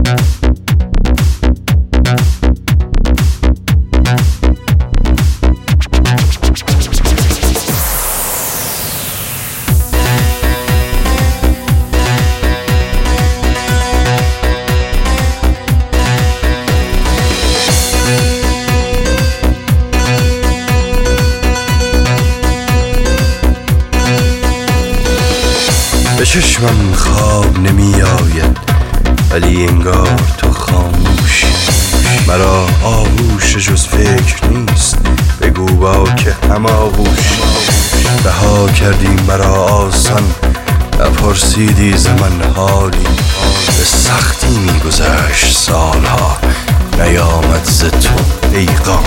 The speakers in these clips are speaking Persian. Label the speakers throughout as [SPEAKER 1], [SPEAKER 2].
[SPEAKER 1] به چشمم خواب نمی آید ولی انگار تو خاموشی. مرا آغوش جز فکر نیست، بگو با که هماغوشی. رها کردی مرا آسان، نپرسیدی ز من حالی. به سختی می گذشت سالها، نیامد ز تو پیغام.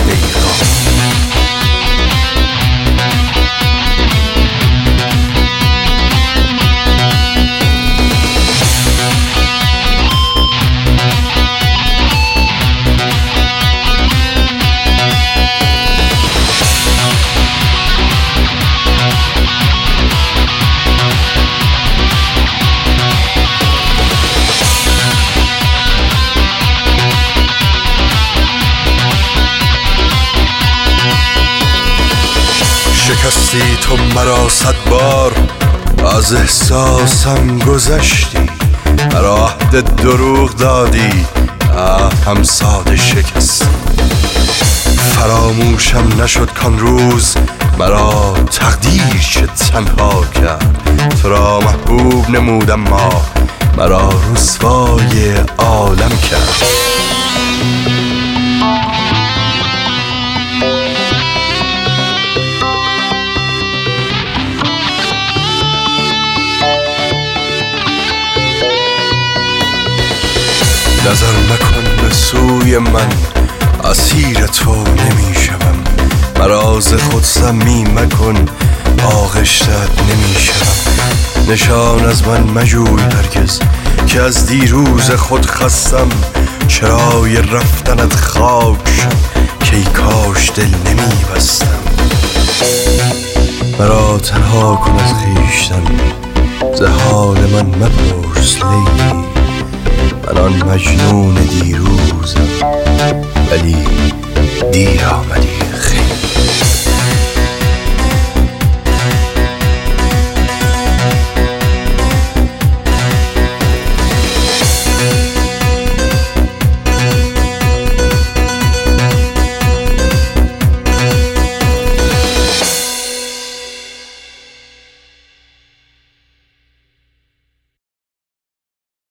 [SPEAKER 1] شکستی تو مرا 100 بار، از احساسم گذشتی. مرا عهد دروغ دادی، هم ساده شکستی. فراموشم نشد کان روز، مرا تقدیر چه تنها کرد. تو را محبوب نمودم، ما مرا رسوای عالم کرد. نظر مکن به سوی من، اسیر تو نمی شوم. مرا ز خود سمی مکن، آغشتت نمی شوم. نشان از من مجوی هرگز که از دیروز خود خستم. چرای رفتنت خاک شد که ای کاش دل نمی بستم. مرا تنها کن از خویشتن، ز حال من مپرس لیلی. من آن مجنون دیروزم ولی دیر آمدی خیلی.